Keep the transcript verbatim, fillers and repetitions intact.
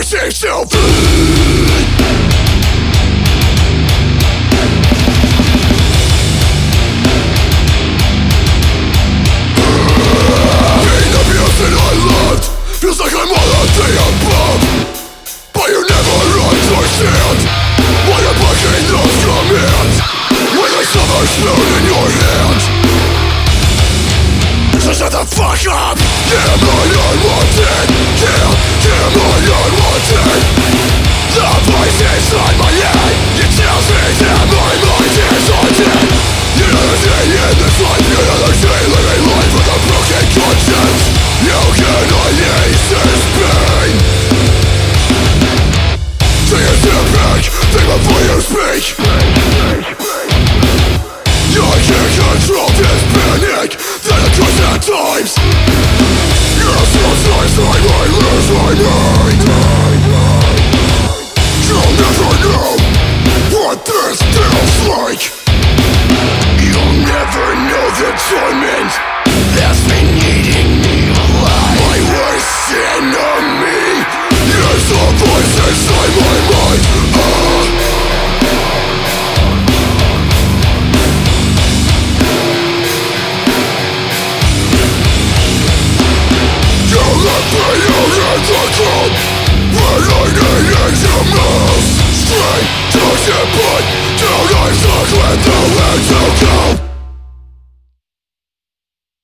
seems to feed. Being abused and unloved feels like I'm all of the above, but you never understand why you're breaking those commands with a silver spoon in your hand. So shut the fuck up! Yeah, my unwanted. Yeah, yeah, my unwanted. The voice inside my head, it tells me that my mind is haunted. You never see in this life, you never see living life with a broken conscience. You cannot ease this pain. Take a step back, think before you speak. I can't control this panic that occurs at times. You're so nice, I might lose my mind. You'll never know what this feels like. You'll never know the torment that's been eating me alive. My worst enemy is the voice inside my mind. uh. When I need your moves, straight to the point, till I suck with the way to go.